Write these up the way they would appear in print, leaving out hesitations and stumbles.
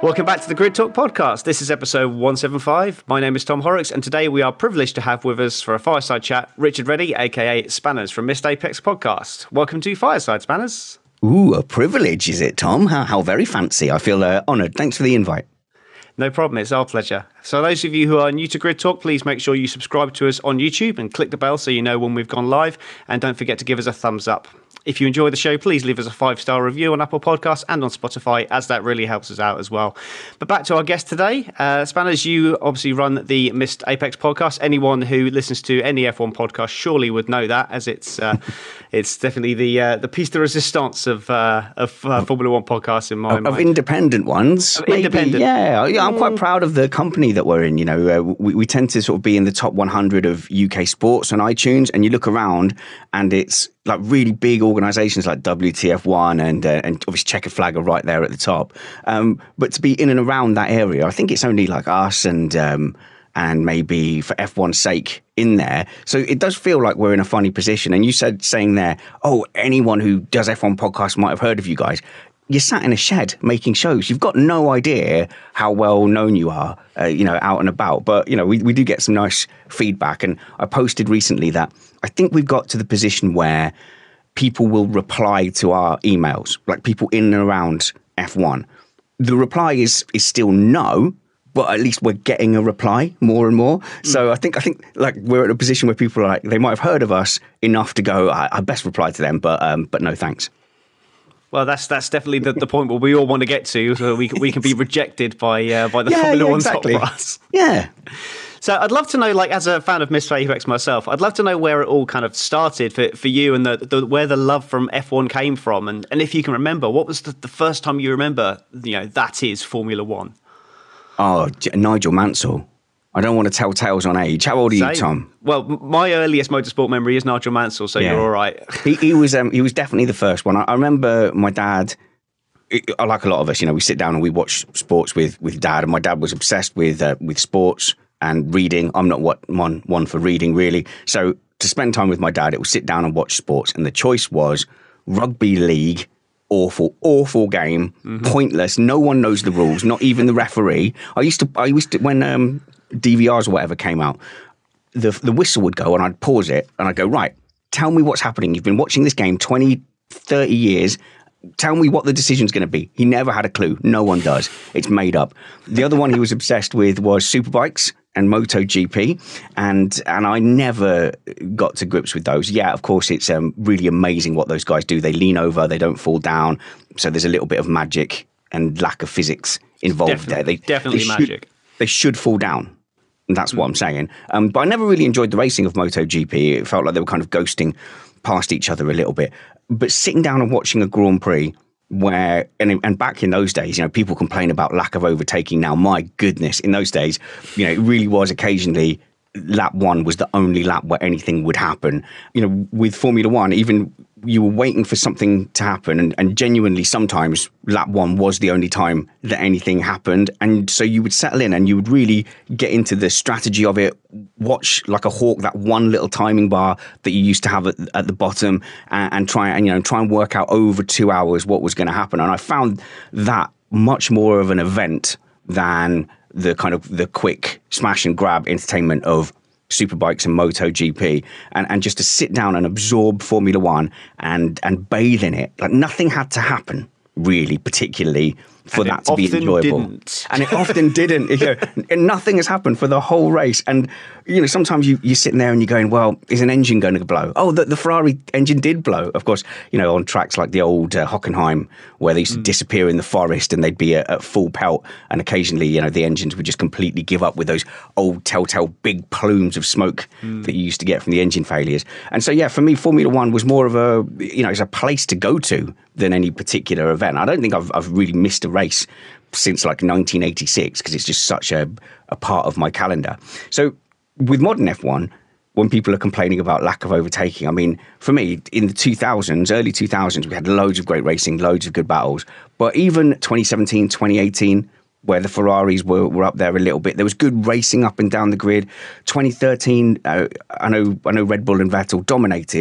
Welcome back to the Grid Talk podcast. This is episode 175. My name is Tom Horrocks, and today we are privileged to have with us for a fireside chat Richard Reddy, aka Spanners from Missed Apex podcast. Welcome to Fireside, Spanners. Ooh, a privilege, is it, Tom? How very fancy. I feel honoured. Thanks for the invite. No problem, it's our pleasure. So those of you who are new to Grid Talk, please make sure you subscribe to us on YouTube and click the bell so you know when we've gone live, and don't forget to give us a thumbs up. If you enjoy the show, please leave us a 5-star review on Apple Podcasts and on Spotify, as that really helps us out as well. But back to our guest today. Spanners, you obviously run the Missed Apex podcast. Anyone who listens to any F1 podcast surely would know that, as it's definitely the piece de resistance of Formula One podcasts in my mind. Of independent ones. Independent. Yeah, I'm quite proud of the company that we're in. You know, we tend to sort of be in the top 100 of UK sports on iTunes, and you look around and it's like really big organisations like WTF1 and obviously Checkered Flag are right there at the top. But to be in and around that area, I think it's only like us and maybe for F1's sake in there. So it does feel like we're in a funny position. And you saying there, anyone who does F1 podcasts might have heard of you guys. You're sat in a shed making shows. You've got no idea how well known you are, out and about. But, we do get some nice feedback. And I posted recently that I think we've got to the position where people will reply to our emails, like people in and around F1. The reply is still no, but at least we're getting a reply more and more. So I think like we're at a position where people are like, they might have heard of us enough to go, I best reply to them, but no thanks. Well, that's definitely the point where we all want to get to, so we can be rejected by the Formula One top brass. Yeah. So I'd love to know, like, as a fan of Missed Apex myself, I'd love to know where it all kind of started for you, and where the love from F1 came from, and if you can remember, what was the first time you remember, that is Formula One? Oh, Nigel Mansell. I don't want to tell tales on age. How old are you, Tom? Well, my earliest motorsport memory is Nigel Mansell, so you're all right. He was definitely the first one. I remember my dad, like a lot of us, we sit down and we watch sports with Dad, and my dad was obsessed with sports and reading. I'm not one for reading, really. So to spend time with my dad, it was sit down and watch sports, and the choice was rugby league. Awful game, pointless. No one knows the rules, not even the referee. I used to when DVRs or whatever came out, the whistle would go and I'd pause it and I'd go, right, tell me what's happening. You've been watching this game 20, 30 years. Tell me what the decision's going to be. He never had a clue. No one does. It's made up. The other one he was obsessed with was Superbikes and MotoGP, and I never got to grips with those. Yeah, of course, it's really amazing what those guys do. They lean over, they don't fall down, so there's a little bit of magic and lack of physics involved there. Definitely magic. They should fall down. And that's what I'm saying. But I never really enjoyed the racing of MotoGP. It felt like they were kind of ghosting past each other a little bit. But sitting down and watching a Grand Prix where, and back in those days, people complain about lack of overtaking now. My goodness, in those days, it really was occasionally lap one was the only lap where anything would happen. With Formula One, even you were waiting for something to happen, and genuinely sometimes lap one was the only time that anything happened. And so you would settle in and you would really get into the strategy of it, watch like a hawk that one little timing bar that you used to have at the bottom, and try and work out over 2 hours what was going to happen. And I found that much more of an event than the kind of the quick smash and grab entertainment of Superbikes and MotoGP, and just to sit down and absorb Formula One and bathe in it. Like nothing had to happen really, particularly for that to be enjoyable. And it often didn't. And nothing has happened for the whole race. And sometimes you're sitting there and you're going, well, is an engine going to blow? Oh, the Ferrari engine did blow. Of course, on tracks like the old Hockenheim, where they used to disappear in the forest and they'd be at full pelt, and occasionally, the engines would just completely give up with those old telltale big plumes of smoke that you used to get from the engine failures. And so, for me, Formula One was more of a, it's a place to go to than any particular event. I don't think I've really missed a race since like 1986 because it's just such a part of my calendar. So with modern F1, when people are complaining about lack of overtaking, I mean, for me, in the 2000s, early 2000s, we had loads of great racing, loads of good battles. But even 2017, 2018, where the Ferraris were up there a little bit, there was good racing up and down the grid. 2013, I know Red Bull and Vettel dominated,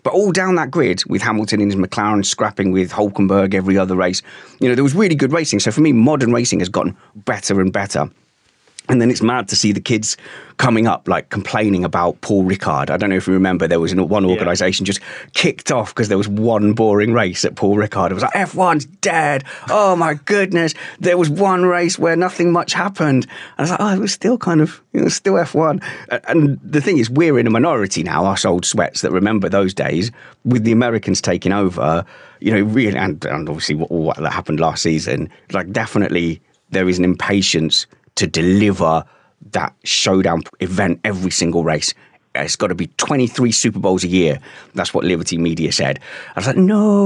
But all down that grid, with Hamilton in his McLaren scrapping with Hulkenberg every other race, there was really good racing. So for me, modern racing has gotten better and better. And then it's mad to see the kids coming up, like complaining about Paul Ricard. I don't know if you remember, there was one organisation just kicked off because there was one boring race at Paul Ricard. It was like, F1's dead. Oh my goodness. There was one race where nothing much happened. And I was like, oh, it was still kind of, still F1. And the thing is, we're in a minority now, us old sweats that remember those days, with the Americans taking over, really, and obviously what that happened last season. Like, definitely there is an impatience to deliver that showdown event every single race. It's got to be 23 Super Bowls a year. That's what Liberty Media said. I was like,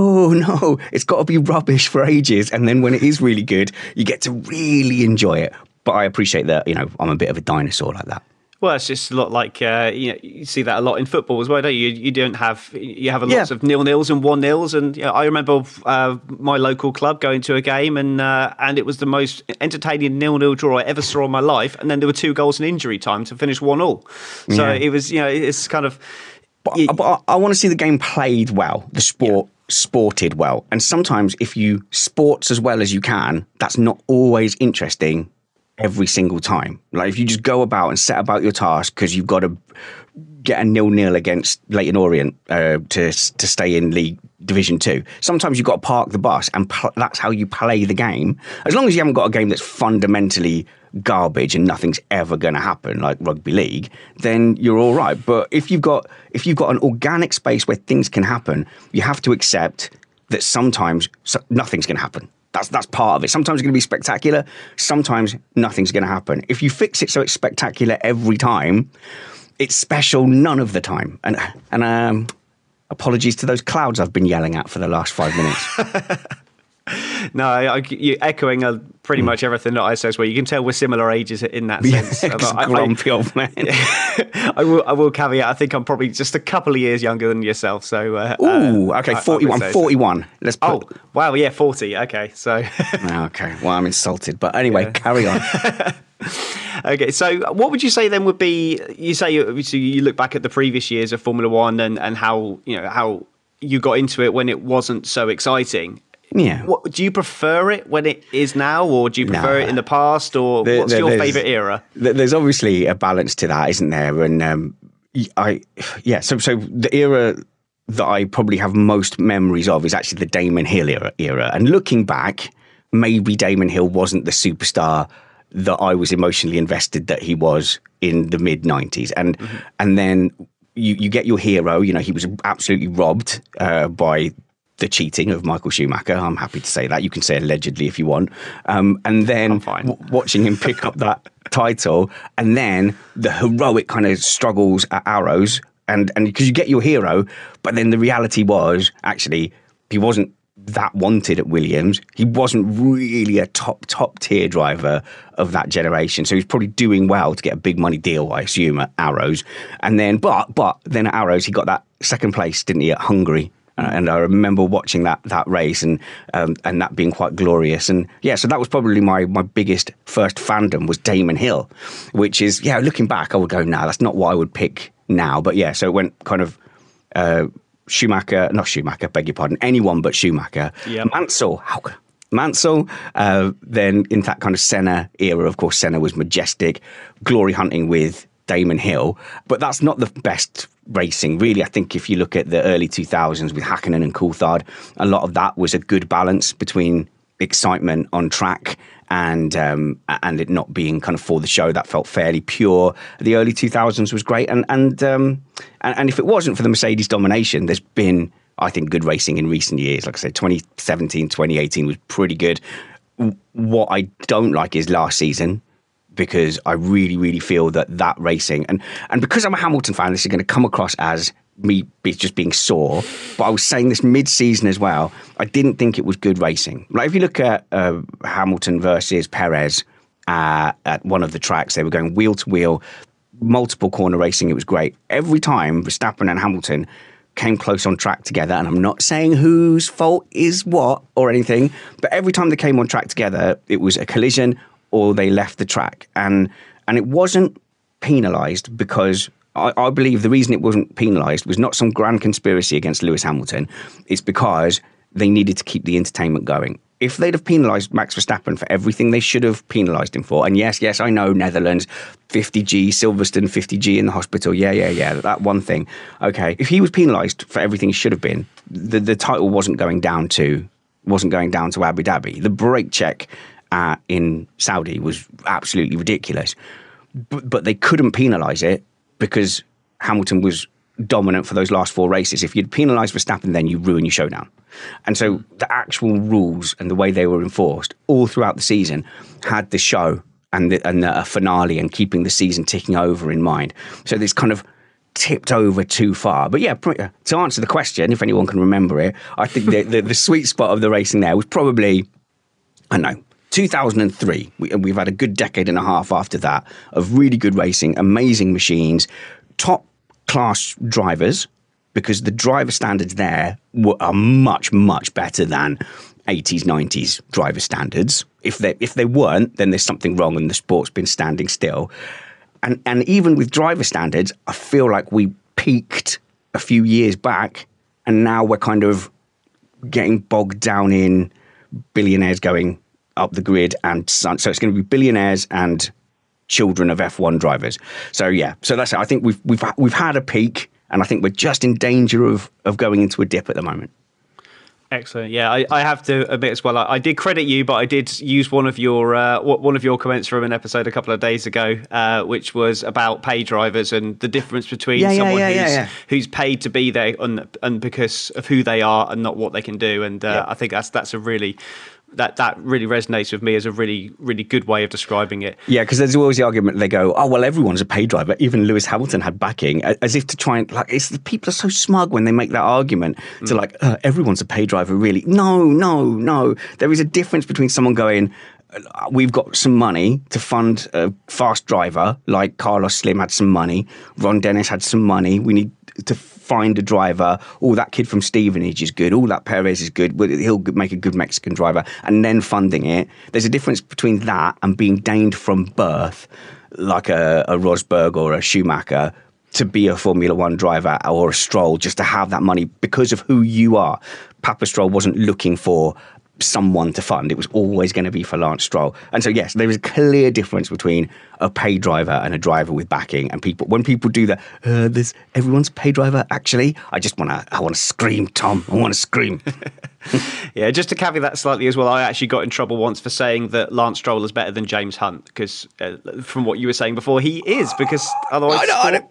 no, it's got to be rubbish for ages. And then when it is really good, you get to really enjoy it. But I appreciate that, I'm a bit of a dinosaur like that. Well, it's just a lot like you see that a lot in football as well, don't you? You have lots of 0-0s and 1-0s, and I remember my local club going to a game and it was the most entertaining 0-0 draw I ever saw in my life, and then there were 2 goals in injury time to finish 1-1. So it was it's kind of. But I want to see the game played well, the sport sported well, and sometimes if you sports as well as you can, that's not always interesting every single time. Like if you just go about and set about your task because you've got to get a 0-0 against Leyton Orient to stay in League Division 2. Sometimes you've got to park the bus and that's how you play the game. As long as you haven't got a game that's fundamentally garbage and nothing's ever going to happen like rugby league, then you're all right. But if you've got an organic space where things can happen, you have to accept that sometimes nothing's going to happen. That's part of it. Sometimes it's going to be spectacular. Sometimes nothing's going to happen. If you fix it so it's spectacular every time, it's special none of the time. And apologies to those clouds I've been yelling at for the last 5 minutes. No, you're echoing pretty much everything that I say as well. You can tell we're similar ages in that sense. Grumpy old man. I will caveat, I think I'm probably just a couple of years younger than yourself. So, okay, 41. 41. Let's put... wow, yeah, 40. Okay, so. Okay, well, I'm insulted. But anyway, carry on. Okay, so what would you say then would be, you look back at the previous years of Formula One and how you got into it when it wasn't so exciting. Yeah. Do you prefer it when it is now, or do you prefer it in the past, or what's your favourite era? There's obviously a balance to that, isn't there? And so the era that I probably have most memories of is actually the Damon Hill era. And looking back, maybe Damon Hill wasn't the superstar that I was emotionally invested that he was in the mid 90s. And then you get your hero. He was absolutely robbed by the cheating of Michael Schumacher. I'm happy to say that. You can say allegedly if you want. And then watching him pick up that title, and then the heroic kind of struggles at Arrows, and because you get your hero, but then the reality was actually he wasn't that wanted at Williams. He wasn't really a top tier driver of that generation. So he's probably doing well to get a big money deal, I assume, at Arrows. And then, but then at Arrows, he got that second place, didn't he, at Hungary? And I remember watching that race and that being quite glorious. And yeah, so that was probably my biggest first fandom was Damon Hill, which is, looking back, I would go, no, that's not what I would pick now. But yeah, so it went kind of anyone but Schumacher. Yep. Mansell, then in that kind of Senna era, of course, Senna was majestic, glory hunting with Damon Hill, but that's not the best racing, really. I think if you look at the early 2000s with Hakkinen and Coulthard, a lot of that was a good balance between excitement on track and it not being kind of for the show. That felt fairly pure. The early 2000s was great, and if it wasn't for the Mercedes domination, there's been, I think, good racing in recent years. Like I said, 2017, 2018 was pretty good. What I don't like is last season, because I really, really feel that racing, and because I'm a Hamilton fan, this is going to come across as me just being sore, but I was saying this mid-season as well, I didn't think it was good racing. Like if you look at Hamilton versus Perez at one of the tracks, they were going wheel to wheel, multiple corner racing, it was great. Every time Verstappen and Hamilton came close on track together, and I'm not saying whose fault is what or anything, but every time they came on track together, it was a collision or they left the track. And it wasn't penalised because I believe the reason it wasn't penalised was not some grand conspiracy against Lewis Hamilton. It's because they needed to keep the entertainment going. If they'd have penalised Max Verstappen for everything they should have penalised him for, and yes, I know, Netherlands, 50G, Silverstone, 50G in the hospital, yeah, that one thing. Okay, if he was penalised for everything he should have been, the title wasn't going down to Abu Dhabi. The brake check in Saudi was absolutely ridiculous. But they couldn't penalise it because Hamilton was dominant for those last 4 races. If you'd penalised Verstappen, then you ruin your showdown. And so the actual rules and the way they were enforced all throughout the season had the show and the finale and keeping the season ticking over in mind. So this kind of tipped over too far. But yeah, to answer the question, if anyone can remember it, I think the sweet spot of the racing there was probably, I don't know, 2003. We've had a good decade and a half after that of really good racing, amazing machines, top class drivers, because the driver standards there are much, much better than 80s, 90s driver standards. If they weren't, then there's something wrong and the sport's been standing still. And even with driver standards, I feel like we peaked a few years back and now we're kind of getting bogged down in billionaires going up the grid, and so it's going to be billionaires and children of F1 drivers. So yeah, so that's it. I think we've had a peak, and I think we're just in danger of going into a dip at the moment. Excellent. Yeah, I have to admit as well, I did credit you, but I did use one of your comments from an episode a couple of days ago, which was about pay drivers and the difference between someone who's paid to be there and because of who they are and not what they can do. And I think that's a really... That really resonates with me as a really, really good way of describing it. Yeah, because there's always the argument they go, oh, well, everyone's a pay driver. Even Lewis Hamilton had backing, as if to try and, like, people are so smug when they make that argument to like, everyone's a pay driver, really. No. There is a difference between someone going, we've got some money to fund a fast driver, like Carlos Slim had some money, Ron Dennis had some money, we need to find a driver. Oh, that kid from Stevenage is good. Oh, that Perez is good. He'll make a good Mexican driver. And then funding it. There's a difference between that and being deigned from birth, like a Rosberg or a Schumacher, to be a Formula One driver or a Stroll, just to have that money because of who you are. Papa Stroll wasn't looking for someone to fund. It was always going to be for Lance Stroll. And so, yes, there is a clear difference between a pay driver and a driver with backing. And when people do that, everyone's a pay driver, actually, I want to scream, Tom. I want to scream. Yeah, just to caveat that slightly as well, I actually got in trouble once for saying that Lance Stroll is better than James Hunt, because from what you were saying before, he is, because otherwise...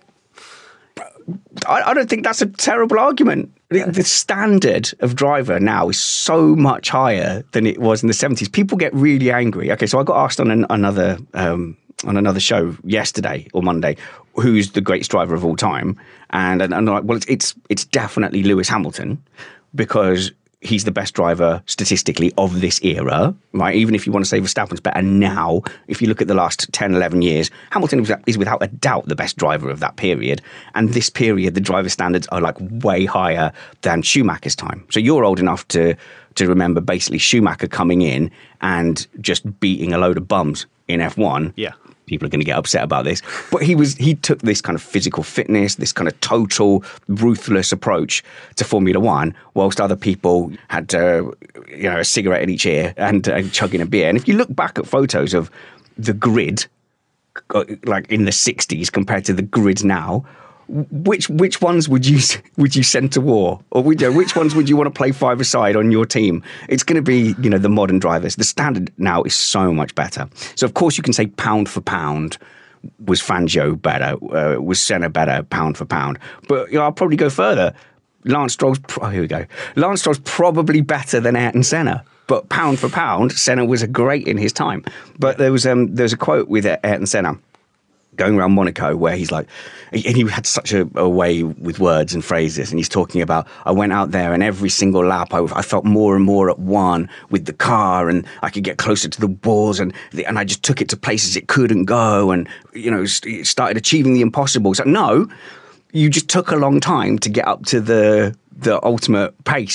I don't think that's a terrible argument. The standard of driver now is so much higher than it was in the 70s. People get really angry. Okay, so I got asked on another show yesterday or Monday, who's the greatest driver of all time? And I'm like, well, it's definitely Lewis Hamilton, because he's the best driver statistically of this era, right? Even if you want to say Verstappen's better now, if you look at the last 10, 11 years, Hamilton is without a doubt the best driver of that period. And this period, the driver standards are like way higher than Schumacher's time. So you're old enough to remember basically Schumacher coming in and just beating a load of bums in F1. Yeah. People are going to get upset about this, but he took this kind of physical fitness, this kind of total ruthless approach to Formula One, whilst other people had a cigarette in each ear and chugging a beer. And if you look back at photos of the grid, like in the 60s compared to the grid now, which ones would you send to war, or which ones would you want to play five-a-side on your team? It's going to be the modern drivers. The standard now is so much better. So of course you can say pound for pound, was Fangio better, was Senna better pound for pound, but I'll probably go further. Lance Stroll's probably better than Ayrton Senna. But pound for pound, Senna was great in his time. But there's a quote with Ayrton Senna going around Monaco where he's like, and he had such a way with words and phrases, and he's talking about, I went out there and every single lap I felt more and more at one with the car, and I could get closer to the walls, and I just took it to places it couldn't go, and it started achieving the impossible. So no, you just took a long time to get up to the ultimate pace.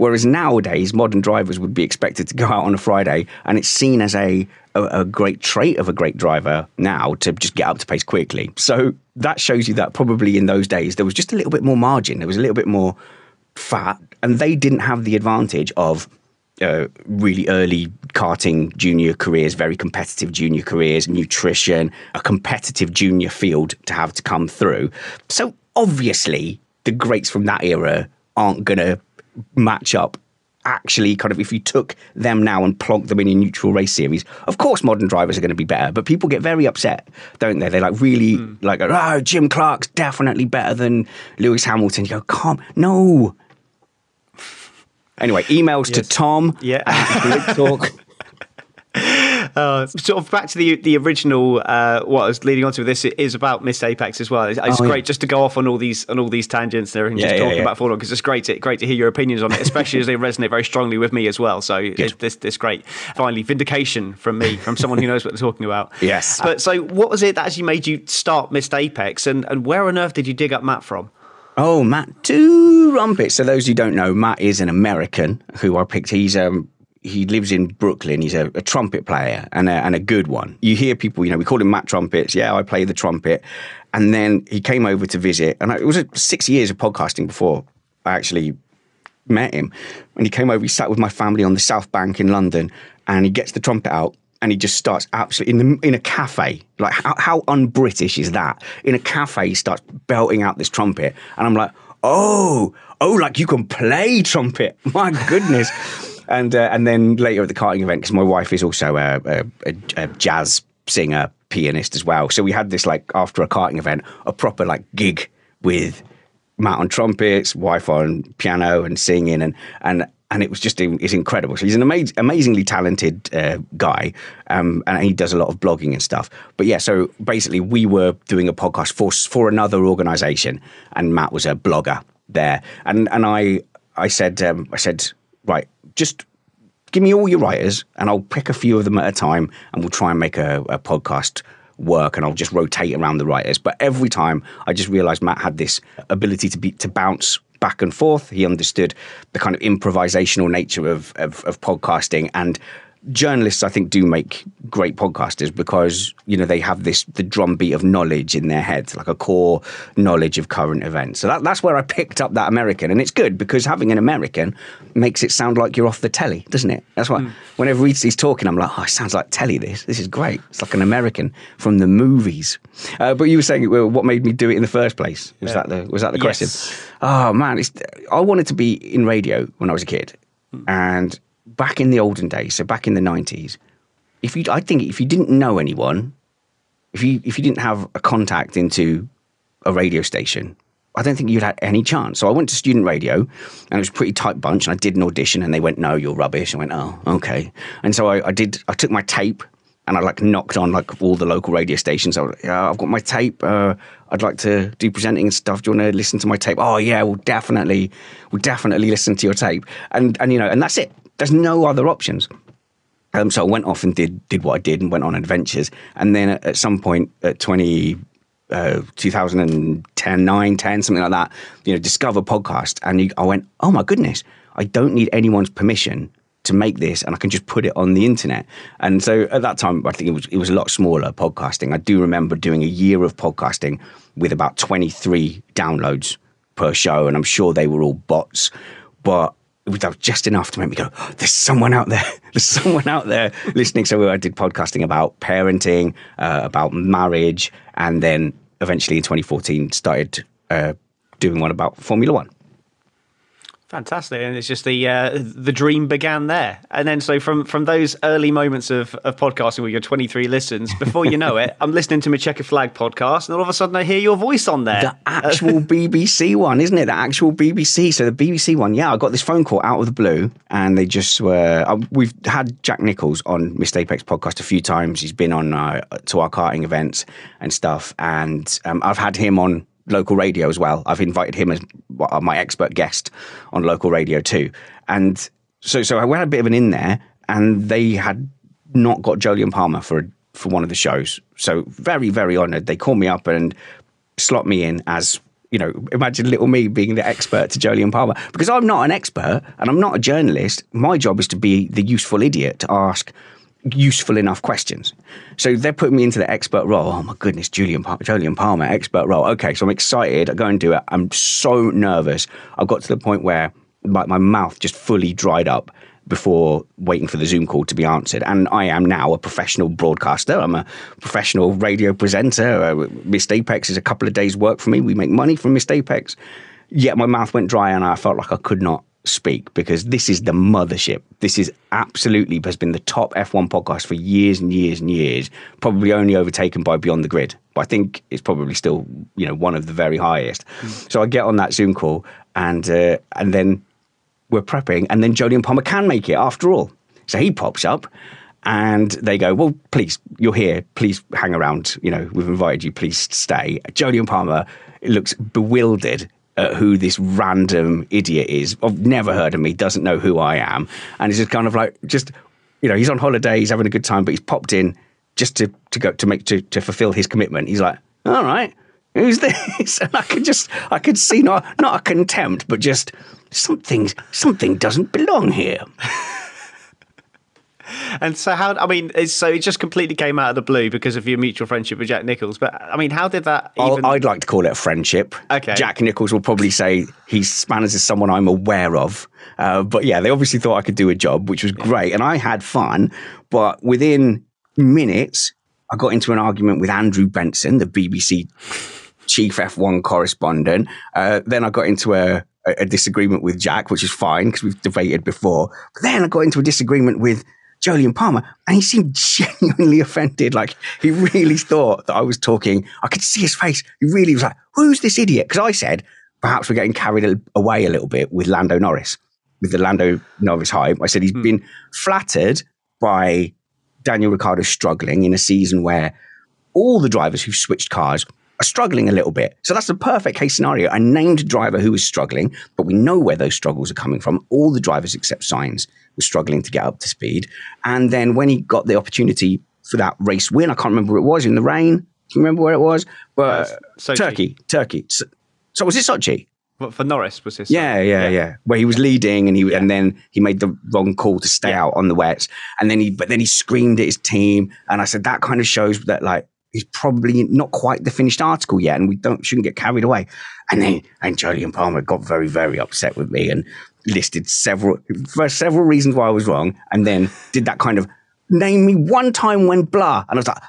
Whereas nowadays, modern drivers would be expected to go out on a Friday, and it's seen as a great trait of a great driver now to just get up to pace quickly. So that shows you that probably in those days, there was just a little bit more margin. There was a little bit more fat, and they didn't have the advantage of really early karting junior careers, very competitive junior careers, nutrition, a competitive junior field to have to come through. So obviously, the greats from that era aren't going to match up. Actually, kind of, if you took them now and plonked them in a neutral race series, of course modern drivers are going to be better, but people get very upset, don't they? They like really like, oh, Jim Clark's definitely better than Lewis Hamilton. You go, no. Anyway, emails to Tom. Yeah. At Talk. Sort of back to the original. What I was leading on to with this is about Missed Apex as well. It's great just to go off on all these tangents there and just talking about Formula, because it's great to hear your opinions on it, especially as they resonate very strongly with me as well. So it's great. Finally, vindication from me, from someone who knows what they're talking about. Yes. But so, what was it that actually made you start Missed Apex, and where on earth did you dig up Matt from? Oh, Matt Two Rumpets. So those who don't know, Matt is an American who I picked. He lives in Brooklyn. He's a trumpet player and a good one. You hear people, we call him Matt Trumpets. Yeah, I play the trumpet. And then he came over to visit. And it was 6 years of podcasting before I actually met him. And he came over, he sat with my family on the South Bank in London, and he gets the trumpet out and he just starts absolutely in a cafe. Like, how un-British is that? In a cafe, he starts belting out this trumpet. And I'm like, oh, like you can play trumpet. My goodness. And then later at the karting event, because my wife is also a jazz singer, pianist as well. So we had this, like, after a karting event, a proper like gig with Matt on trumpets, wife on piano and singing, and it was just, it's incredible. So he's an amazingly talented guy, and he does a lot of blogging and stuff. But yeah, so basically we were doing a podcast for another organisation, and Matt was a blogger there, and I said, right, just give me all your writers and I'll pick a few of them at a time and we'll try and make a podcast work, and I'll just rotate around the writers. But every time I just realised Matt had this ability to bounce back and forth. He understood the kind of improvisational nature of podcasting, and journalists, I think, do make great podcasters because, they have the drumbeat of knowledge in their heads, like a core knowledge of current events. So that's where I picked up that American. And it's good because having an American makes it sound like you're off the telly, doesn't it? That's why whenever he's talking, I'm like, oh, it sounds like telly, this is great. It's like an American from the movies. But you were saying, well, what made me do it in the first place? Was that the question? Oh, man, I wanted to be in radio when I was a kid. And back in the olden days, so back in the 90s, I think if you didn't know anyone, if you didn't have a contact into a radio station, I don't think you'd had any chance. So I went to student radio, and it was a pretty tight bunch, and I did an audition, and they went, no, you're rubbish. I went, oh, okay. And so I took my tape, and I knocked on all the local radio stations. I was like, yeah, I've got my tape. I'd like to do presenting and stuff. Do you want to listen to my tape? Oh yeah, we'll definitely listen to your tape. And that's it. There's no other options. So I went off and did what I did and went on adventures. And then at some point at 2010, 9, 10, something like that, discover podcast. And I went, oh my goodness, I don't need anyone's permission to make this, and I can just put it on the internet. And so at that time, I think it was a lot smaller podcasting. I do remember doing a year of podcasting with about 23 downloads per show, and I'm sure they were all bots, but it was just enough to make me go, oh, there's someone out there. There's someone out there listening. So I did podcasting about parenting, about marriage, and then eventually in 2014 started doing one about Formula One. Fantastic. And it's just the dream began there. And then so from those early moments of podcasting with your 23 listens, before you know it, I'm listening to my Checker Flag podcast, and all of a sudden I hear your voice on there. The actual BBC one, isn't it? The actual BBC. So the BBC one, yeah, I got this phone call out of the blue, and they just were... we've had Jack Nichols on Missed Apex podcast a few times. He's been on to our karting events and stuff, and I've had him on local radio as well. I've invited him as my expert guest on local radio too. And so I had a bit of an in there, and they had not got Jolyon Palmer for one of the shows. So very, very honoured. They called me up and slot me in as imagine little me being the expert to Jolyon Palmer, because I'm not an expert and I'm not a journalist. My job is to be the useful idiot to ask useful enough questions. So they're putting me into the expert role. Oh my goodness, Jolyon Palmer, expert role. Okay, so I'm excited. I go and do it. I'm so nervous. I got to the point where my mouth just fully dried up before waiting for the Zoom call to be answered. And I am now a professional broadcaster. I'm a professional radio presenter. Missed Apex is a couple of days' work for me. We make money from Missed Apex. Yet my mouth went dry and I felt like I could not speak, because this is the mothership. This is absolutely has been the top F1 podcast for years and years and years, probably only overtaken by Beyond the Grid. But I think it's probably still, one of the very highest. So I get on that Zoom call and then we're prepping, and then Jolyon Palmer can make it after all. So he pops up and they go, well, please, you're here. Please hang around. We've invited you. Please stay. Jolyon Palmer looks bewildered at who this random idiot is. I've never heard of me, doesn't know who I am. And he's just kind of like, he's on holiday, he's having a good time, but he's popped in just to fulfill his commitment. He's like, all right, who's this? And I could see not a contempt, but just something doesn't belong here. And so so it just completely came out of the blue because of your mutual friendship with Jack Nicholls. But how did that even... I'd like to call it a friendship. Okay. Jack Nicholls will probably say Spanners is someone I'm aware of. But yeah, they obviously thought I could do a job, which was great. And I had fun. But within minutes, I got into an argument with Andrew Benson, the BBC chief F1 correspondent. Then I got into a disagreement with Jack, which is fine because we've debated before. But then I got into a disagreement with Jolyon Palmer, and he seemed genuinely offended. Like, he really thought that I was talking. I could see his face. He really was like, who's this idiot? Because I said, perhaps we're getting carried away a little bit with Lando Norris, with the Lando Norris hype. I said he's been flattered by Daniel Ricciardo struggling in a season where all the drivers who've switched cars are struggling a little bit. So that's the perfect case scenario. I named a driver who was struggling, but we know where those struggles are coming from. All the drivers except Sainz were struggling to get up to speed. And then when he got the opportunity for that race win, I can't remember where it was, in the rain. Do you remember where it was? But Turkey. So was it Sochi? What, for Norris was this? Yeah. Where he was leading and then he made the wrong call to stay out on the wets. And then he screamed at his team. And I said, that kind of shows that, like, he's probably not quite the finished article yet, and we shouldn't get carried away. And Jolyon Palmer got very, very upset with me and listed several reasons why I was wrong, and then did that kind of name me one time when blah, and I was like,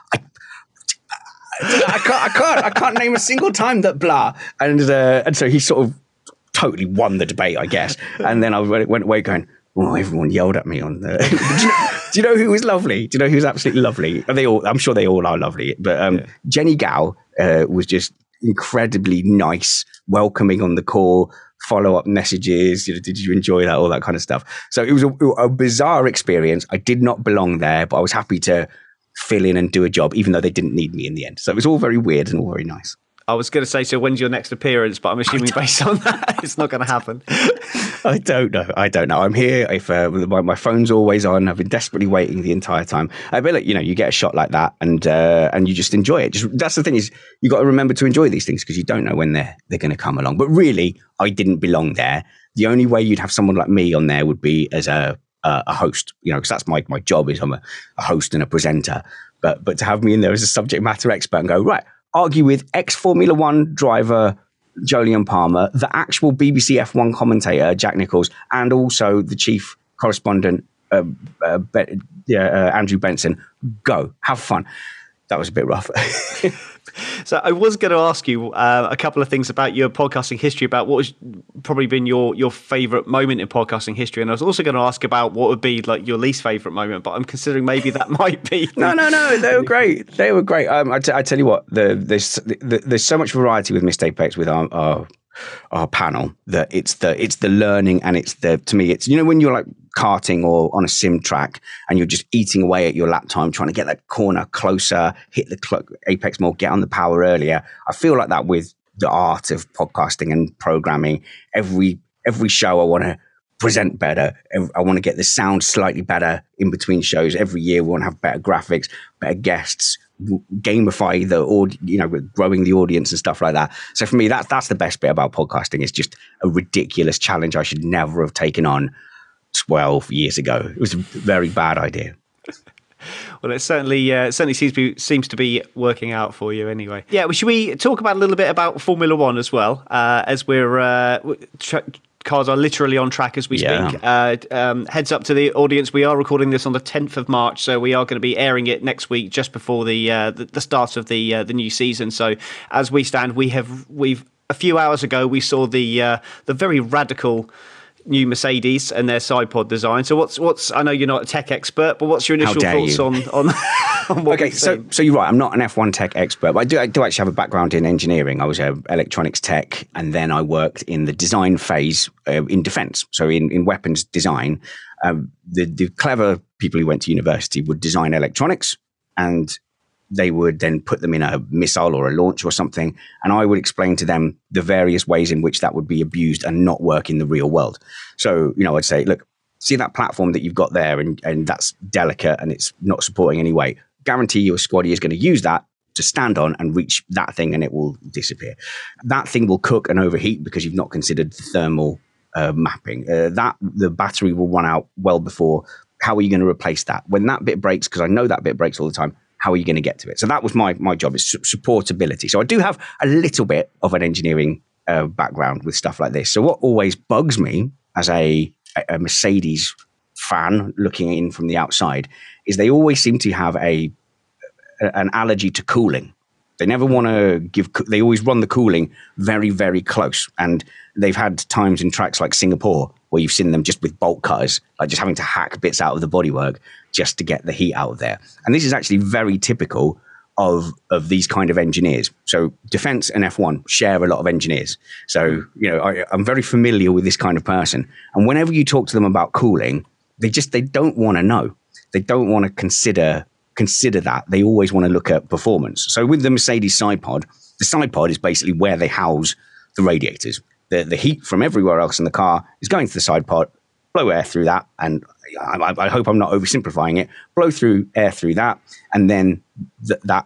I can't name a single time that blah, and so he sort of totally won the debate, I guess. And then I went away going, oh, everyone yelled at me on the. Do you know who was lovely? Do you know who was absolutely lovely? I'm sure they all are lovely. But Jenny Gao was just incredibly nice, welcoming on the call, follow-up messages. Did you enjoy that? All that kind of stuff. So it was a bizarre experience. I did not belong there, but I was happy to fill in and do a job, even though they didn't need me in the end. So it was all very weird and all very nice. I was going to say, so when's your next appearance? But I'm assuming based on that, it's not going to happen. I don't know. I'm here. If my phone's always on, I've been desperately waiting the entire time. I bet, like, you get a shot like that, and you just enjoy it. That's the thing, is you got to remember to enjoy these things, because you don't know when they're going to come along. But really, I didn't belong there. The only way you'd have someone like me on there would be as a host, because that's my job, is I'm a host and a presenter. But to have me in there as a subject matter expert and go, right, argue with ex-Formula One driver Jolyon Palmer, the actual BBC F1 commentator Jack Nicholls, and also the chief correspondent Andrew Benson. Go, have fun. That was a bit rough. So I was going to ask you a couple of things about your podcasting history, about what has probably been your favourite moment in podcasting history, and I was also going to ask about what would be like your least favourite moment, but I'm considering maybe that might be. No, they were great. They were great. I tell you what, there's so much variety with Missed Apex with our panel, that it's the learning, and to me it's when you're like karting or on a sim track and you're just eating away at your lap time trying to get that corner closer, hit the apex more, get on the power earlier. I feel like that with the art of podcasting and programming. Every show I want to present better. I want to get the sound slightly better in between shows. Every year we want to have better graphics, better guests, gamify growing the audience and stuff like that. So for me, that's the best bit about podcasting. It's just a ridiculous challenge I should never have taken on 12 years ago. It was a very bad idea. Well, it certainly seems to be working out for you anyway. Yeah, should we talk about a little bit about Formula One as well, as cars are literally on track as we speak. Heads up to the audience, we are recording this on the 10th of March, so we are going to be airing it next week, just before the start of the new season. So as we stand, we've a few hours ago we saw the very radical new Mercedes and their side pod design. So what's I know you're not a tech expert, but what's your initial thoughts on what okay, so you're right, I'm not an F1 tech expert, but I do actually have a background in engineering. I was an electronics tech, and then I worked in the design phase in defense, so in weapons design. The clever people who went to university would design electronics, and they would then put them in a missile or a launch or something. And I would explain to them the various ways in which that would be abused and not work in the real world. So, I'd say, look, see that platform that you've got there, and that's delicate and it's not supporting any weight. Guarantee your squaddy is going to use that to stand on and reach that thing, and it will disappear. That thing will cook and overheat because you've not considered the thermal mapping. The battery will run out well before. How are you going to replace that? When that bit breaks, because I know that bit breaks all the time, how are you going to get to it? So that was my job, is supportability. So I do have a little bit of an engineering background with stuff like this. So what always bugs me as a Mercedes fan looking in from the outside is they always seem to have an allergy to cooling. They never want to they always run the cooling very, very close. And they've had times in tracks like Singapore where you've seen them just with bolt cutters, like just having to hack bits out of the bodywork just to get the heat out of there. And this is actually very typical of these kind of engineers. So defense and F1 share a lot of engineers. So, I'm very familiar with this kind of person. And whenever you talk to them about cooling, they don't want to know. They don't want to consider that. They always want to look at performance. So with the Mercedes side pod, the side pod is basically where they house the radiators. The heat from everywhere else in the car is going to the side pod, blow air through that, and I hope I'm not oversimplifying it, blow through air through that, and then that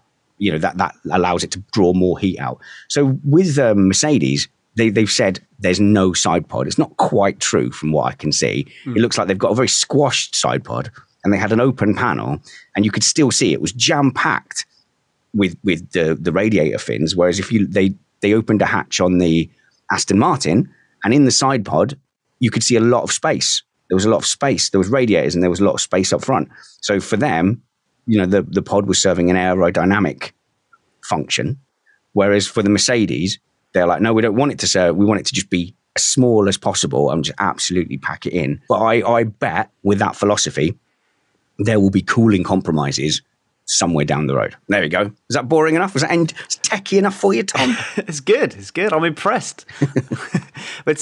allows it to draw more heat out. So with Mercedes, they've said there's no side pod. It's not quite true from what I can see. It looks like they've got a very squashed side pod, and they had an open panel, and you could still see it was jam-packed with the radiator fins, whereas if they opened a hatch on the Aston Martin, and in the side pod, you could see a lot of space. There was a lot of space. There was radiators, and there was a lot of space up front. So for them, the pod was serving an aerodynamic function, whereas for the Mercedes, they're like, no, we don't want it to serve. We want it to just be as small as possible and just absolutely pack it in. But I bet with that philosophy, there will be cooling compromises somewhere down the road. There we go. Is that boring enough? Was that techie enough for you, Tom? It's good. I'm impressed. But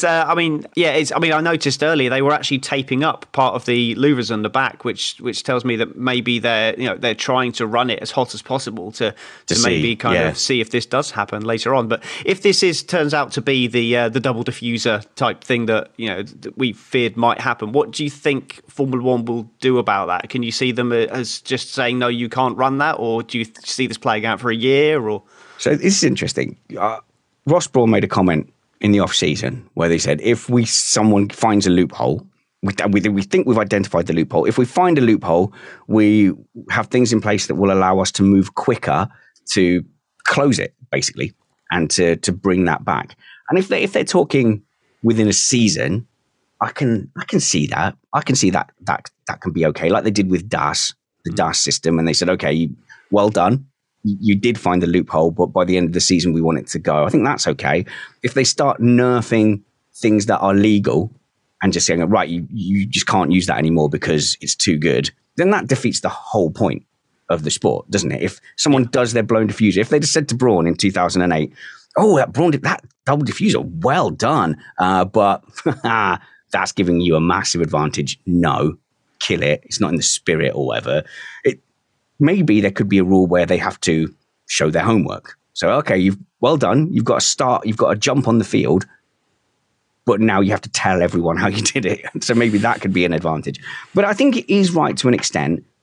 I noticed earlier they were actually taping up part of the louvers on the back, which tells me that maybe they're trying to run it as hot as possible to maybe kind of see if this does happen later on. But if this turns out to be the double diffuser type thing that that we feared might happen, what do you think Formula One will do about that? Can you see them as just saying no, you can't run that, or do you see this playing out for a year? Or so this is interesting. Ross Brawn made a comment in the off season where they said if someone finds a loophole, we think we've identified the loophole. If we find a loophole, we have things in place that will allow us to move quicker to close it, basically, and to bring that back. And if they're talking within a season, I can see that. I can see that can be okay, like they did with DAS. The DAS system, and they said, okay, well done. You did find the loophole, but by the end of the season, we want it to go. I think that's okay. If they start nerfing things that are legal and just saying, right, you just can't use that anymore because it's too good, then that defeats the whole point of the sport, doesn't it? If someone does their blown diffuser, if they just said to Brawn in 2008, oh, that double diffuser, well done, but that's giving you a massive advantage. No. Kill it. It's not in the spirit or whatever. Maybe there could be a rule where they have to show their homework. So, okay, well done. You've got to start. You've got to jump on the field, but now you have to tell everyone how you did it. So maybe that could be an advantage. But I think it is right to an extent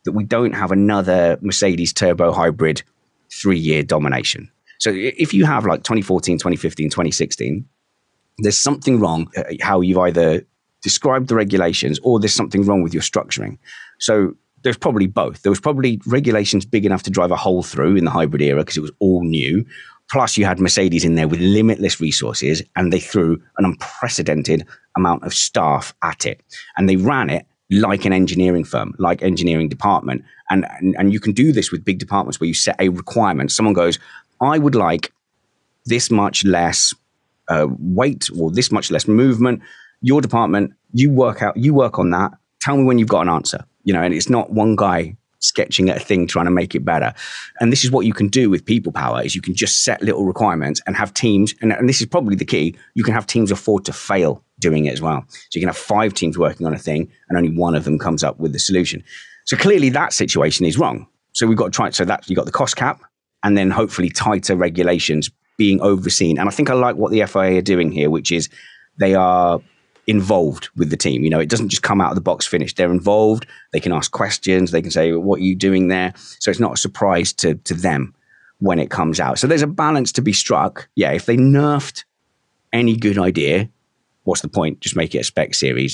that we don't have another Mercedes turbo hybrid 3-year domination. So if you have like 2014, 2015, 2016, there's something wrong how you've either described the regulations or there's something wrong with your structuring. So there's probably both. There was probably regulations big enough to drive a hole through in the hybrid era because it was all new. Plus you had Mercedes in there with limitless resources and they threw an unprecedented amount of staff at it. And they ran it like an engineering firm, like engineering department. And you can do this with big departments where you set a requirement. Someone goes, I would like this much less weight or this much less movement. Your department, you work on that. Tell me when you've got an answer. And it's not one guy sketching at a thing trying to make it better. And this is what you can do with people power is you can just set little requirements and have teams. And this is probably the key. You can have teams afford to fail doing it as well. So you can have 5 teams working on a thing and only one of them comes up with the solution. So clearly that situation is wrong. So we've got to try. So that you got the cost cap and then hopefully tighter regulations being overseen. And I think I like what the FIA are doing here, which is they are involved with the team. It doesn't just come out of the box finished. They're involved. They can ask questions. They can say, what are you doing there? So it's not a surprise to them when it comes out. So there's a balance to be struck. Yeah, if they nerfed any good idea, what's the point? Just make it a spec series.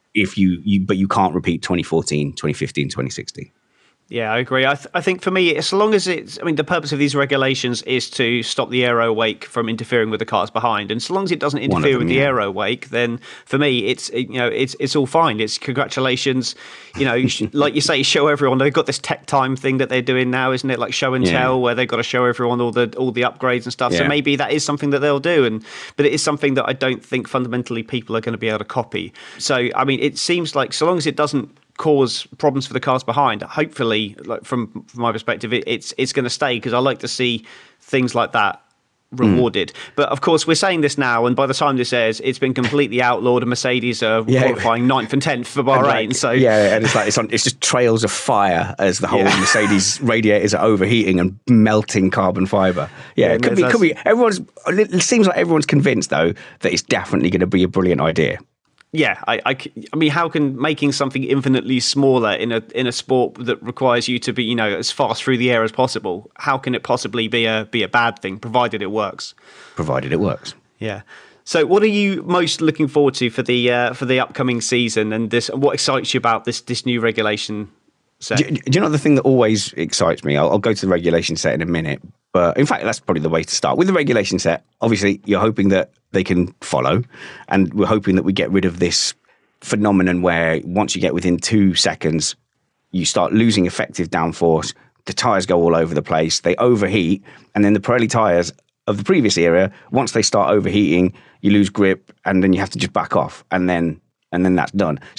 But you can't repeat 2014, 2015, 2016. Yeah, I agree. I think for me, as long as the purpose of these regulations is to stop the aero wake from interfering with the cars behind, and so long as it doesn't interfere with the aero wake, then for me, it's all fine. It's congratulations. Like you say, show everyone. They've got this tech time thing that they're doing now, isn't it? Like show and tell, where they've got to show everyone all the upgrades and stuff. Yeah. So maybe that is something that they'll do, but it is something that I don't think fundamentally people are going to be able to copy. So it seems like so long as it doesn't cause problems for the cars behind, hopefully, like from my perspective, it's going to stay, because I like to see things like that rewarded. But of course, we're saying this now, and by the time this airs, it's been completely outlawed, and Mercedes are qualifying 9th and 10th for Bahrain. And it's just trails of fire as the whole Mercedes radiators are overheating and melting carbon fiber. It could be. It seems like everyone's convinced though that it's definitely going to be a brilliant idea. Yeah, I mean, how can making something infinitely smaller in a sport that requires you to be, as fast through the air as possible, how can it possibly be a bad thing, provided it works? Provided it works. Yeah. So, what are you most looking forward to for the upcoming season, and what excites you about this new regulation set? Do you know the thing that always excites me? I'll go to the regulation set in a minute. But in fact, that's probably the way to start. With the regulation set, obviously, you're hoping that they can follow. And we're hoping that we get rid of this phenomenon where once you get within 2 seconds, you start losing effective downforce. The tyres go all over the place. They overheat. And then the Pirelli tyres of the previous era, once they start overheating, you lose grip and then you have to just back off. And then that's done. So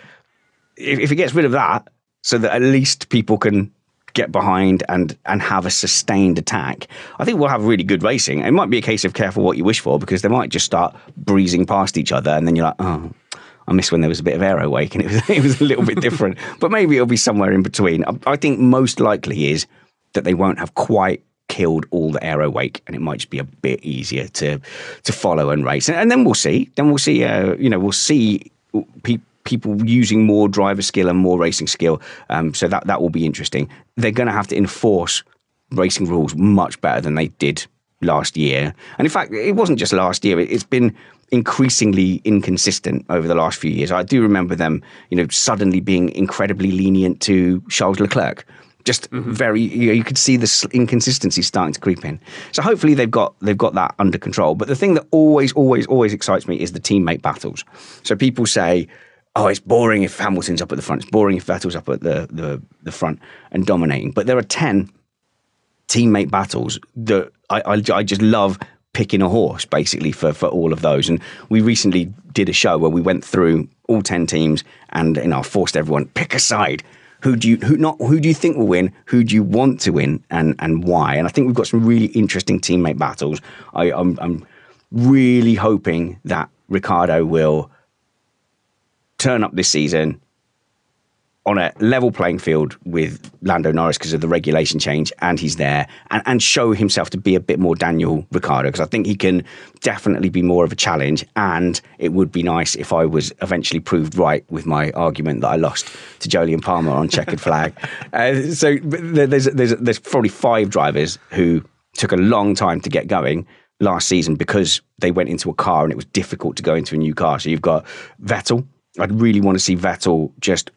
if it gets rid of that, so that at least people can get behind and have a sustained attack, I think we'll have really good racing. It might be a case of careful what you wish for, because they might just start breezing past each other and then you're like, oh, I miss when there was a bit of aero wake and it was a little bit different. But maybe it'll be somewhere in between. I think most likely is that they won't have quite killed all the aero wake, and it might just be a bit easier to follow and race. And then we'll see. We'll see people using more driver skill and more racing skill. So that will be interesting. They're going to have to enforce racing rules much better than they did last year. And in fact, it wasn't just last year. It's been increasingly inconsistent over the last few years. I do remember them, suddenly being incredibly lenient to Charles Leclerc. Just very, you could see the inconsistency starting to creep in. So hopefully they've got that under control. But the thing that always excites me is the teammate battles. So people say, oh, it's boring if Hamilton's up at the front. It's boring if Vettel's up at the front and dominating. But there are 10 teammate battles that I just love picking a horse, basically, for all of those. And we recently did a show where we went through all 10 teams and forced everyone, pick a side. Who do you think will win? Who do you want to win, and why? And I think we've got some really interesting teammate battles. I'm really hoping that Ricciardo will turn up this season on a level playing field with Lando Norris because of the regulation change, and he's there, and show himself to be a bit more Daniel Ricciardo, because I think he can definitely be more of a challenge. And it would be nice if I was eventually proved right with my argument that I lost to Jolyon Palmer on checkered flag. So there's probably 5 drivers who took a long time to get going last season because they went into a car and it was difficult to go into a new car. So you've got Vettel. I'd really want to see Vettel just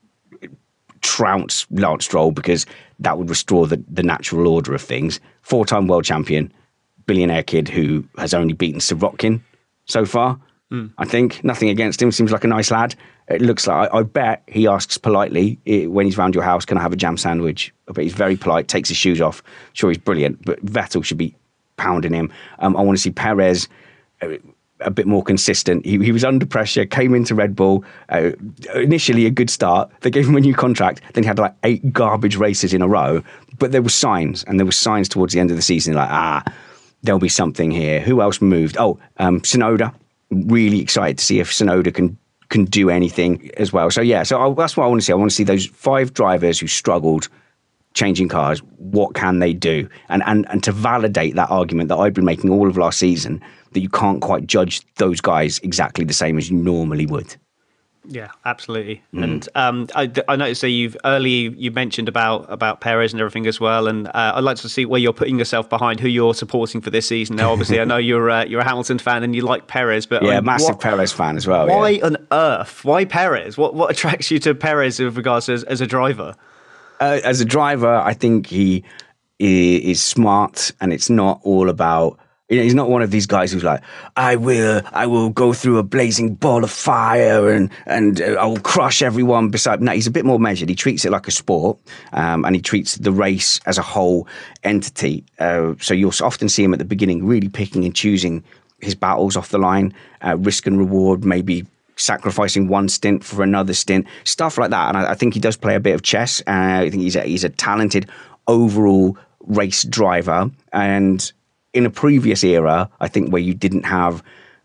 trounce Lance Stroll, because that would restore the natural order of things. 4-time world champion, billionaire kid who has only beaten Sirotkin so far. I think nothing against him. Seems like a nice lad. It looks like, I bet he asks politely when he's round your house, can I have a jam sandwich? I bet he's very polite, takes his shoes off. Sure, he's brilliant, but Vettel should be pounding him. I want to see Perez a bit more consistent. He was under pressure, came into Red Bull, initially a good start. They gave him a new contract, then he had like 8 garbage races in a row, but there were signs, and there were signs towards the end of the season like, there'll be something here. Who else moved? Tsunoda. Really excited to see if Tsunoda can do anything as well. So yeah, that's what I want to see. I want to see those 5 drivers who struggled changing cars. What can they do? And to validate that argument that I've been making all of last season, that you can't quite judge those guys exactly the same as you normally would. Yeah, absolutely. And I noticed that you mentioned about Perez and everything as well, and I'd like to see where you're putting yourself behind who you're supporting for this season. Now, obviously, I know you're a Hamilton fan and you like Perez, but yeah, massive Perez fan as well. Why on earth? Why Perez? What attracts you to Perez with regards to as a driver? As a driver, I think he is smart, and it's not all about. He's not one of these guys who's like, I will go through a blazing ball of fire and I will crush everyone beside. No, he's a bit more measured. He treats it like a sport, and he treats the race as a whole entity. So you'll often see him at the beginning really picking and choosing his battles off the line, risk and reward, maybe sacrificing one stint for another stint, stuff like that. And I think he does play a bit of chess. I think he's a talented overall race driver. And in a previous era, I think where you didn't have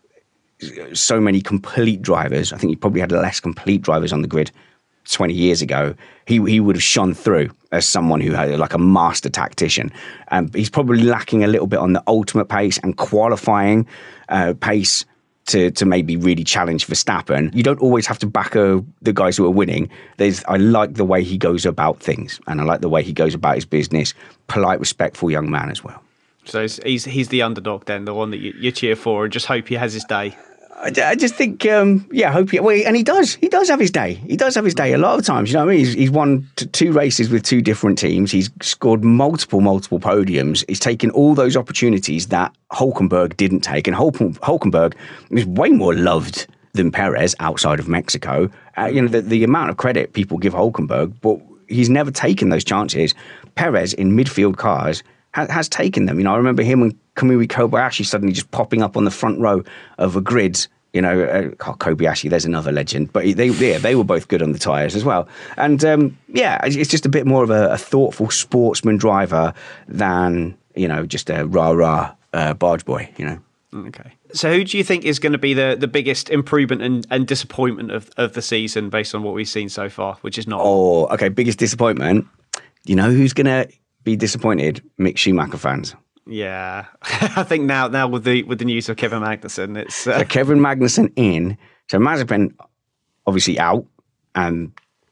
so many complete drivers, I think you probably had less complete drivers on the grid 20 years ago, he would have shone through as someone who had like a master tactician. He's probably lacking a little bit on the ultimate pace and qualifying pace to maybe really challenge Verstappen. You don't always have to back the guys who are winning. I like the way he goes about things, and I like the way he goes about his business. Polite, respectful young man as well. So he's the underdog then, the one that you cheer for, and just hope he has his day. I just think, hope he. Well, and he does. He does have his day. He does have his day a lot of times. You know what I mean? He's won 2 races with 2 different teams. He's scored multiple podiums. He's taken all those opportunities that Hülkenberg didn't take, and Hülkenberg is way more loved than Perez outside of Mexico. The amount of credit people give Hülkenberg, but he's never taken those chances. Perez in midfield cars has taken them. I remember him and Kamui Kobayashi suddenly just popping up on the front row of a grid. Kobayashi, there's another legend, but they were both good on the tyres as well. And it's just a bit more of a thoughtful sportsman driver than just a rah barge boy. Okay. So who do you think is going to be the biggest improvement and disappointment of the season based on what we've seen so far, which is not? Oh, okay. Biggest disappointment. Who's going to be disappointed? Mick Schumacher fans. Yeah, I think now with the news of Kevin Magnussen, it's so Kevin Magnussen in. So Mazepin obviously out and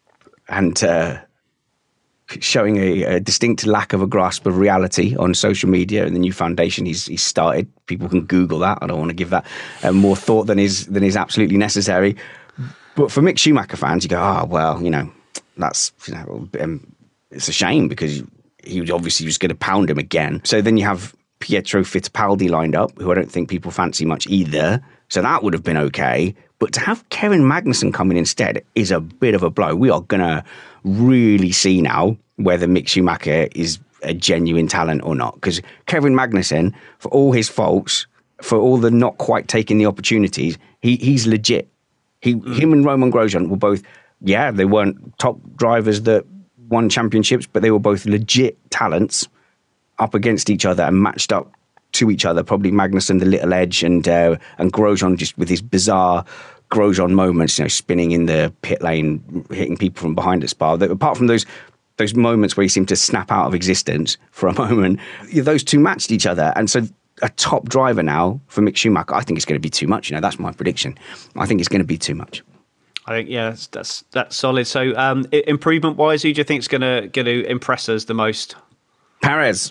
showing a distinct lack of a grasp of reality on social media and the new foundation he's started. People can Google that. I don't want to give that more thought than is absolutely necessary. But for Mick Schumacher fans, you go, that's it's a shame because he was obviously just going to pound him again. So then you have Pietro Fittipaldi lined up, who I don't think people fancy much either. So that would have been okay. But to have Kevin Magnussen coming instead is a bit of a blow. We are going to really see now whether Mick Schumacher is a genuine talent or not. Because Kevin Magnussen, for all his faults, for all the not quite taking the opportunities, he's legit. Him and Roman Grosjean were both, they weren't top drivers that won championships, but they were both legit talents up against each other and matched up to each other. Probably Magnussen the little edge and Grosjean just with his bizarre Grosjean moments, spinning in the pit lane, hitting people from behind at Spa. Apart from those moments where he seemed to snap out of existence for a moment, those two matched each other. And so a top driver now for Mick Schumacher, I think it's going to be too much. That's my prediction. I think it's going to be too much. I think, yeah, that's solid. So improvement wise, who do you think is going to impress us the most? Perez.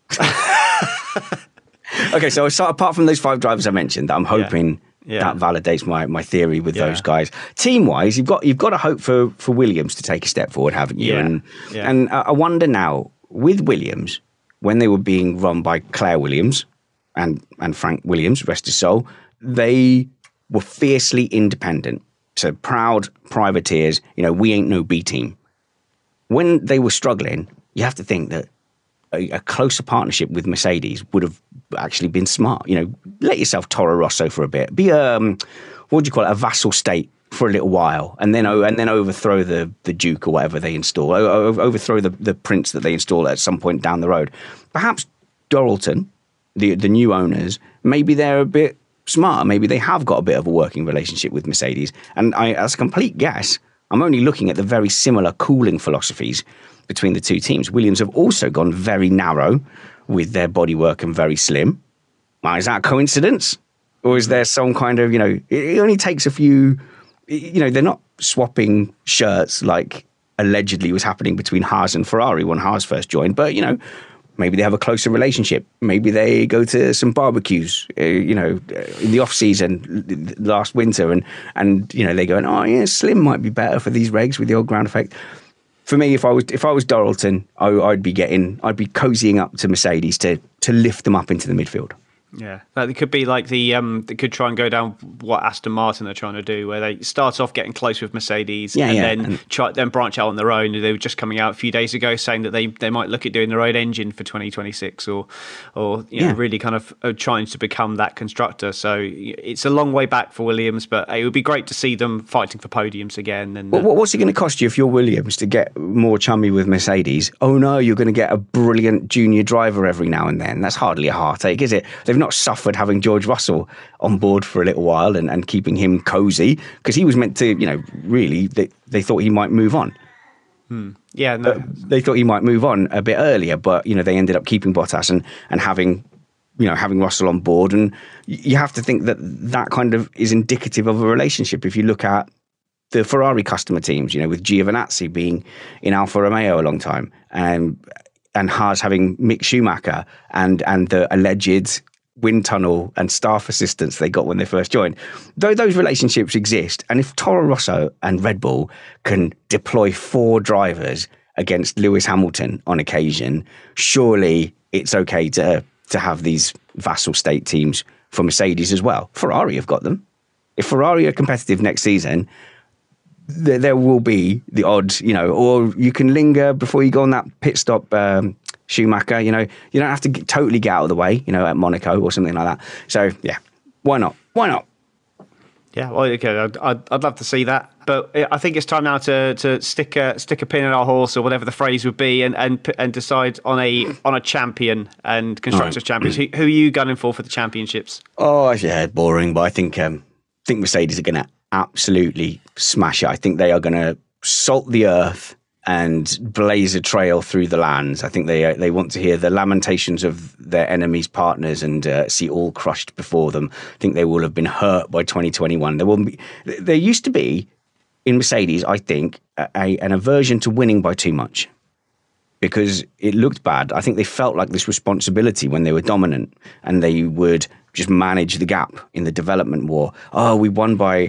Okay, so apart from those 5 drivers I mentioned, I'm hoping that validates my theory with those guys. Team wise, you've got to hope for Williams to take a step forward, haven't you? And I wonder now with Williams, when they were being run by Claire Williams and Frank Williams, rest his soul, they were fiercely independent. So proud privateers. We ain't no B team. When they were struggling, you have to think that a closer partnership with Mercedes would have actually been smart. Let yourself Toro Rosso for a bit. Be a vassal state for a little while, and then overthrow the Duke or whatever they install. Overthrow the prince that they install at some point down the road. Perhaps Dorilton, the new owners, maybe they're a bit smarter. Maybe they have got a bit of a working relationship with Mercedes. And as a complete guess, I'm only looking at the very similar cooling philosophies between the two teams. Williams have also gone very narrow with their bodywork and very slim. Is that a coincidence? Or is there some kind of, it only takes a few, they're not swapping shirts like allegedly was happening between Haas and Ferrari when Haas first joined. But, maybe they have a closer relationship. Maybe they go to some barbecues, in the off season last winter, and they go, oh yeah, slim might be better for these regs with the old ground effect. For me, if I was Dorilton, I'd be cozying up to Mercedes to lift them up into the midfield. Yeah, it could be like they could try and go down what Aston Martin are trying to do, where they start off getting close with Mercedes then branch out on their own. They were just coming out a few days ago saying that they might look at doing their own engine for 2026 or really kind of trying to become that constructor. So it's a long way back for Williams, but it would be great to see them fighting for podiums again. And what's it going to cost you if you're Williams to get more chummy with Mercedes? Oh no, you're going to get a brilliant junior driver every now and then. That's hardly a heartache, is it? They've not suffered having George Russell on board for a little while and keeping him cozy, because he was meant to, really, they thought he might move on. Yeah, no. They thought he might move on a bit earlier, but, they ended up keeping Bottas and having Russell on board. And you have to think that kind of is indicative of a relationship. If you look at the Ferrari customer teams, with Giovinazzi being in Alfa Romeo a long time, and Haas having Mick Schumacher and the alleged wind tunnel and staff assistance they got when they first joined. Though those relationships exist, and if Toro Rosso and Red Bull can deploy 4 drivers against Lewis Hamilton on occasion, surely it's okay to have these vassal state teams for Mercedes as well. Ferrari have got them. If Ferrari are competitive next season, there will be the odd, or you can linger before you go on that pit stop, Schumacher, you don't have to totally get out of the way, at Monaco or something like that. So, yeah, why not? Yeah, well, okay, I'd love to see that. But I think it's time now to stick a pin in our horse, or whatever the phrase would be, and decide on a champion and constructors champions. Who are you gunning for the championships? Oh, yeah, boring, but I think Mercedes are going to absolutely smash it. I think they are going to salt the earth and blaze a trail through the lands. I think they want to hear the lamentations of their enemies' partners and see all crushed before them. I think they will have been hurt by 2021. There used to be, in Mercedes, I think, an aversion to winning by too much, because it looked bad. I think they felt like this responsibility when they were dominant, and they would just manage the gap in the development war. Oh, we won by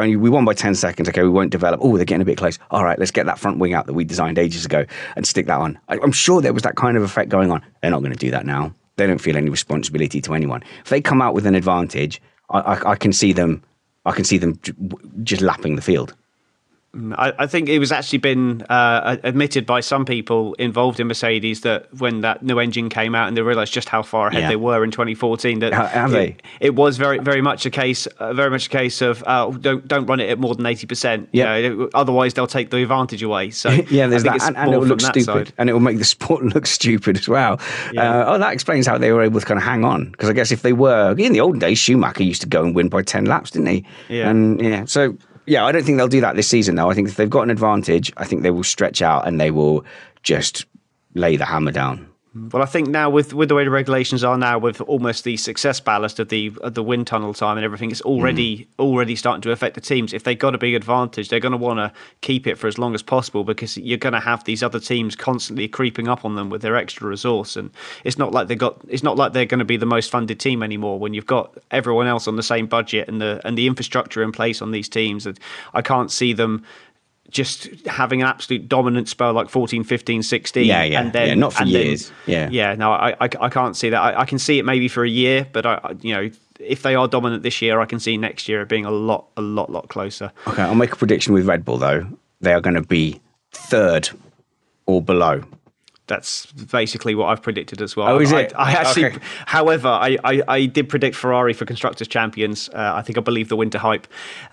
10 seconds. Okay, we won't develop. Oh, they're getting a bit close. All right, let's get that front wing out that we designed ages ago and stick that on. I'm sure there was that kind of effect going on. They're not going to do that now. They don't feel any responsibility to anyone. If they come out with an advantage, I can see them just lapping the field. I think it was actually been admitted by some people involved in Mercedes that when that new engine came out and they realised just how far ahead they were in 2014, that have they? It was very much a case of don't run it at more than 80%. Yeah. Otherwise they'll take the advantage away. So yeah, there's that, and it will look stupid, side. and it will make the sport look stupid as well. Yeah. That explains how they were able to kind of hang on, because I guess if they were in the olden days, Schumacher used to go and win by 10 laps, didn't he? Yeah. And so. Yeah, I don't think they'll do that this season, though. I think if they've got an advantage, I think they will stretch out and they will just lay the hammer down. Well, I think now with the way the regulations are now, with almost the success ballast of the wind tunnel time and everything, it's already starting to affect the teams. If they got a big advantage, they're going to want to keep it for as long as possible, because you're going to have these other teams constantly creeping up on them with their extra resource, and it's not like they're going to be the most funded team anymore when you've got everyone else on the same budget and the infrastructure in place on these teams. And I can't see them just having an absolute dominant spell like 14, 15, 16. And then, not for years. No, I can't see that. I can see it maybe for a year, but if they are dominant this year, I can see next year it being a lot closer. Okay, I'll make a prediction with Red Bull though. They are going to be third or below. That's basically what I've predicted as well. Oh, is it? I actually, okay. However, I did predict Ferrari for Constructors Champions. I believe the winter hype.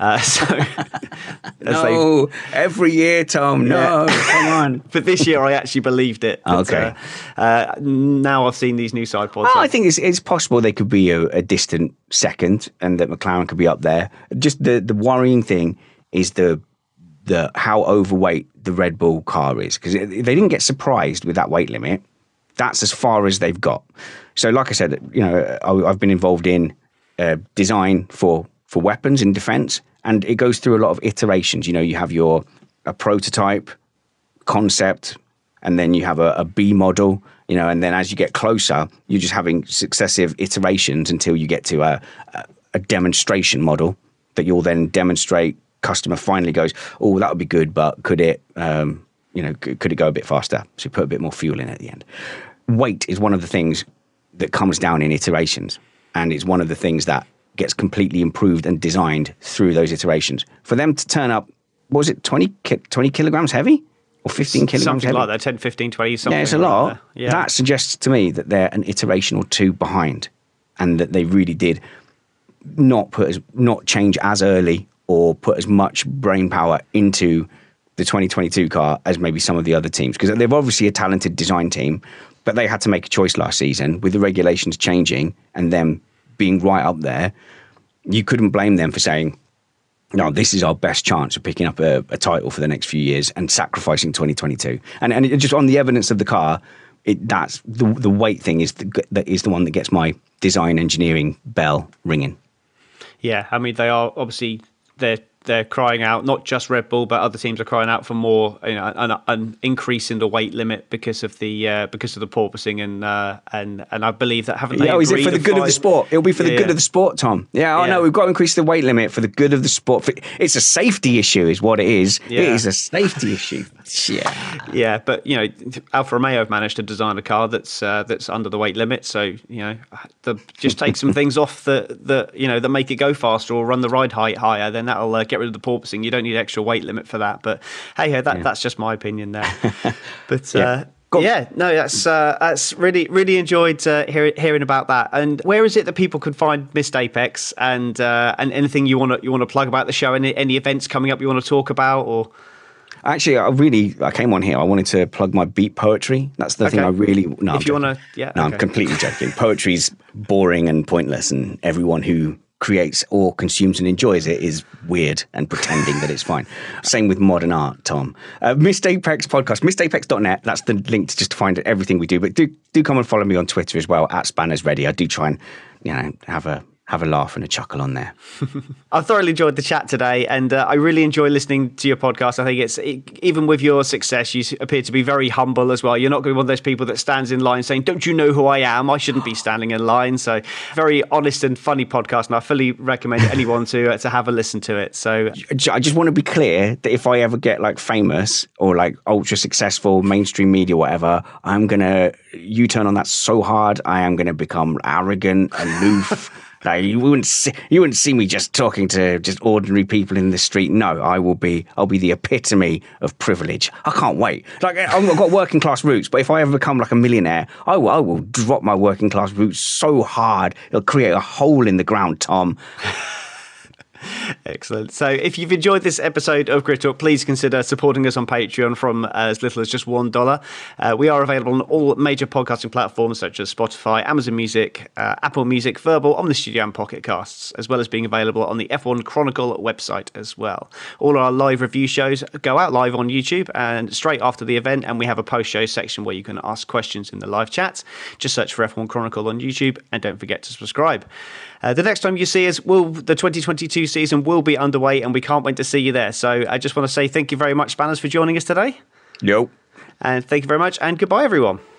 No, every year, Tom. No, come on. But this year, I actually believed it. But, okay. Now I've seen these new side pods. Well, I think it's possible they could be a distant second, and that McLaren could be up there. Just the worrying thing is the how overweight the Red Bull car is, because they didn't get surprised with that weight limit. That's as far as they've got. So like I said, I've been involved in design for weapons in defense, and it goes through a lot of iterations. You have a prototype concept, and then you have a B model, and then as you get closer, you're just having successive iterations until you get to a demonstration model that you'll then demonstrate. Customer finally goes, oh, that would be good, but could it, could it go a bit faster? So put a bit more fuel in at the end. Weight is one of the things that comes down in iterations, and it's one of the things that gets completely improved and designed through those iterations. For them to turn up, what was it, 20 kilograms heavy? Or 15 kilograms something heavy? Like that, 10, 15, 20, something. Yeah, it's a lot. Yeah. That suggests to me that they're an iteration or two behind, and that they really did not change as early or put as much brain power into the 2022 car as maybe some of the other teams. Because they're obviously a talented design team, but they had to make a choice last season with the regulations changing and them being right up there. You couldn't blame them for saying, no, this is our best chance of picking up a title for the next few years and sacrificing 2022. And it, just on the evidence of the car, that's the weight thing is the one that gets my design engineering bell ringing. Yeah, I mean, they are obviously... They're crying out, not just Red Bull, but other teams are crying out for more, an increase in the weight limit because of the porpoising and I believe that haven't they? Oh, is it for the good of the sport? It'll be for the good of the sport, Tom. Yeah, I know we've got to increase the weight limit for the good of the sport. It's a safety issue, is what it is. Yeah. It is a safety issue. Yeah, but Alfa Romeo have managed to design a car that's under the weight limit, so just take some things off that make it go faster or run the ride height higher, then that'll get rid of the porpoising. You don't need extra weight limit for that. But hey, that's just my opinion there. But that's really enjoyed hearing about that. And where is it that people could find Missed Apex and anything you want to plug about the show? Any events coming up you want to talk about or? Actually, I came on here. I wanted to plug my beat poetry. That's the thing I really... No, if you want to... I'm completely joking. Poetry's boring and pointless, and everyone who creates or consumes and enjoys it is weird and pretending that it's fine. Same with modern art, Tom. Missed Apex podcast, missedapex.net. That's the link to just find everything we do. But do come and follow me on Twitter as well, @SpannersReady. I do try and, have a laugh and a chuckle on there. I've thoroughly enjoyed the chat today, and I really enjoy listening to your podcast. I think even with your success, you appear to be very humble as well. You're not going to be one of those people that stands in line saying, don't you know who I am? I shouldn't be standing in line. So very honest and funny podcast, and I fully recommend anyone to have a listen to it. So I just want to be clear that if I ever get famous or ultra successful, mainstream media, whatever, I'm going to U-turn on that so hard. I am going to become arrogant, aloof, Like, you wouldn't see me just talking to just ordinary people in the street. No, I'll be the epitome of privilege. I can't wait. Like, I've got working class roots, but if I ever become like a millionaire, I will drop my working class roots so hard it'll create a hole in the ground, Tom. Excellent. So if you've enjoyed this episode of Grid Talk, please consider supporting us on Patreon from as little as just $1. We are available on all major podcasting platforms such as Spotify, Amazon Music, Apple Music, Verbal, Omni Studio and Pocket Casts, as well as being available on the F1 Chronicle website as well. All our live review shows go out live on YouTube and straight after the event, and we have a post-show section where you can ask questions in the live chat. Just search for F1 Chronicle on YouTube and don't forget to subscribe. The next time you see us, the 2022 season will be underway, and we can't wait to see you there. So I just want to say thank you very much, Spanners, for joining us today. Yo. And thank you very much, and goodbye, everyone.